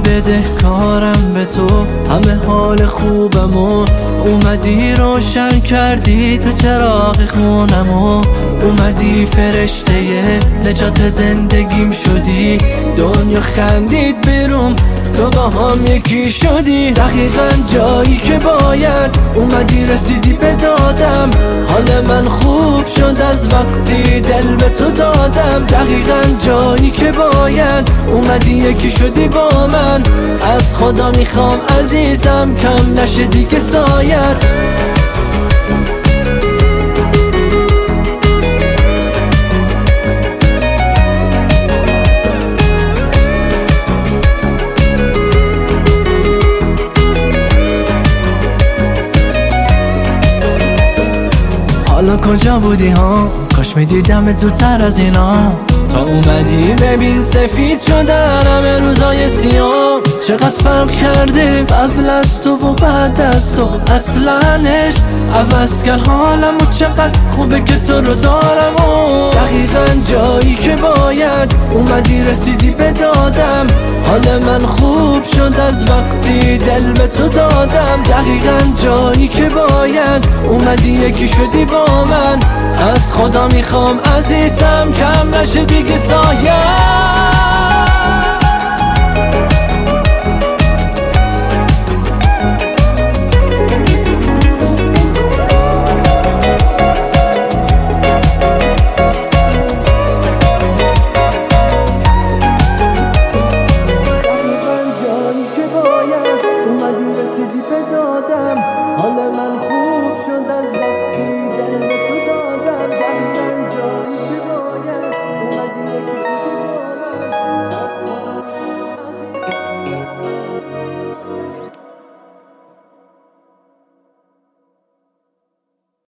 بدهکارم به تو، همه حال خوبمو اومدی روشن کردی تو چراغ خونمو، اومدی فرشته نجات زندگیم شدی، دنیا خندید بیرون تو با هم یکی شدی. دقیقاً جایی که باید اومدی رسیدی به دادم، حال من خوب شد از وقتی دل به تو دادم. دقیقاً جایی که باید اومدی یکی شدی با من، از خدا میخوام عزیزم کم نشه دیگه سایت. حالا کجا بودی ها؟ کاش میدیدمت زودتر از اینا، تا اومدی ببین سفید شدن همه روزای سیاه. چقدر فرق کرده قبل از تو و بعد از تو، اصلنش عوض کرد حالم و چقدر خوبه که تو رو دارم. و دقیقاً جایی که باید اومدی رسیدی به دادم، حال من خوب شد از وقتی دل به تو دادم. دقیقاً جایی که باید اومدی یکی شدی با من، از خدا میخوام عزیزم کم نشه دیگه سایه.